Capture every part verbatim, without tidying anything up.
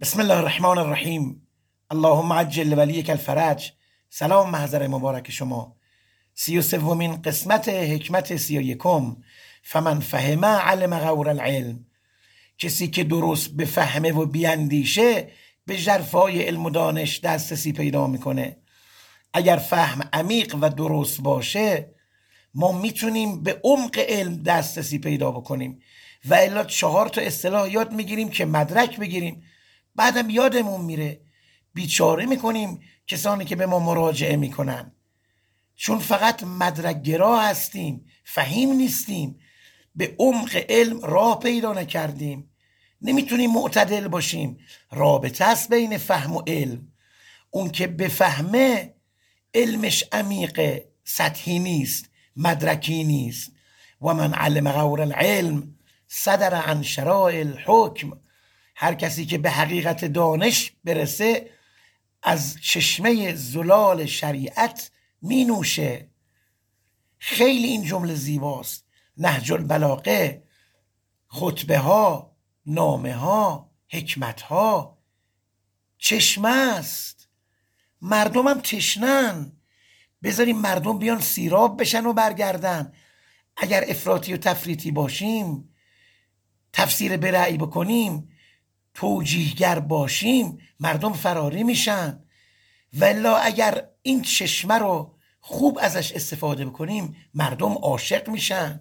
بسم الله الرحمن الرحیم. اللهم عجل ولیک الفرج. سلام محضر مبارک شما. سی و سومین قسمت حکمت سی و یکم. فمن فهم علم غور العلم. کسی که درست بفهمه و بیاندیشه به ژرفای علم و دانش دسترسی پیدا میکنه. اگر فهم عمیق و درست باشه ما میتونیم به عمق علم دسترسی پیدا بکنیم و الا چهار تا اصطلاح یاد میگیریم که مدرک بگیریم، بعدم یادمون میره. بیچاره میکنیم کسانی که به ما مراجعه میکنن، چون فقط مدرک گرا هستیم، فهیم نیستیم، به عمق علم راه پیدا نکردیم، نمیتونیم معتدل باشیم. رابطه است بین فهم و علم. اون که بفهمه علمش عمیقه، سطحی نیست، مدرکی نیست. و من علم غور العلم صدر عن شرائع الحکم. هر کسی که به حقیقت دانش برسه از چشمه زلال شریعت می نوشه. خیلی این جمله زیباست. نهج البلاغه، خطبه ها، نامه ها، حکمت ها چشمه است. مردم هم تشنن، بذاریم مردم بیان سیراب بشن و برگردن. اگر افراطی و تفریطی باشیم، تفسیر برعی بکنیم، توجیهگر باشیم، مردم فراری میشن. ولا اگر این چشمه رو خوب ازش استفاده بکنیم مردم عاشق میشن.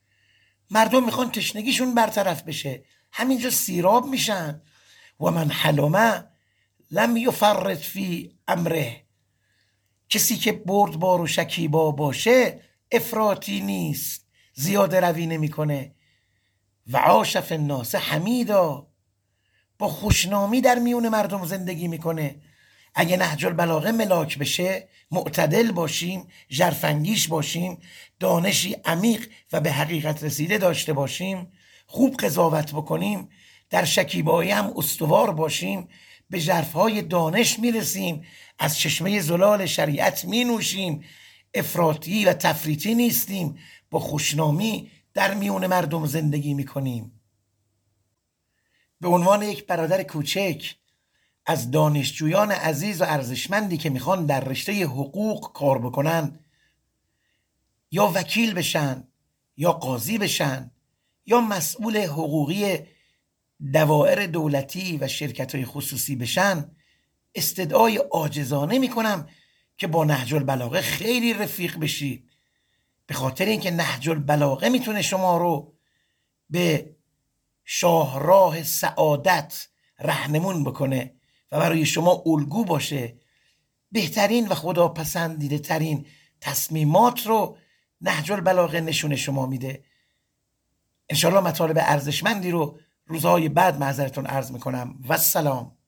مردم میخوان تشنگیشون برطرف بشه، همینجا سیراب میشن. و من حلمه لم یفرط فی امره. کسی که بردبار و شکیبا باشه افراطی نیست، زیاده روی نمیکنه. و عاش فی الناس حمیدا، با خوشنامی در میون مردم زندگی میکنه. اگه نهج البلاغه ملاک بشه، معتدل باشیم، ژرفانگیز باشیم، دانشی عمیق و به حقیقت رسیده داشته باشیم، خوب قضاوت بکنیم، در شکیبایی هم استوار باشیم، به ژرفهای دانش میرسیم، از چشمه زلال شریعت مینوشیم، افراطی و تفریطی نیستیم، با خوشنامی در میون مردم زندگی میکنیم. به عنوان یک برادر کوچک از دانشجویان عزیز و ارزشمندی که میخوان در رشته حقوق کار بکنن، یا وکیل بشن، یا قاضی بشن، یا مسئول حقوقی دوائر دولتی و شرکت‌های خصوصی بشن، استدعای عاجزانه میکنم که با نهج البلاغه خیلی رفیق بشید. به خاطر اینکه نهج البلاغه میتونه شما رو به شاهراه سعادت رهنمون بکنه و برای شما الگو باشه. بهترین و خدا پسندیده ترین تصمیمات رو نهج البلاغه نشون شما میده. انشالله مطالب ارزشمندی رو روزهای بعد معذرتون عرض میکنم و السلام.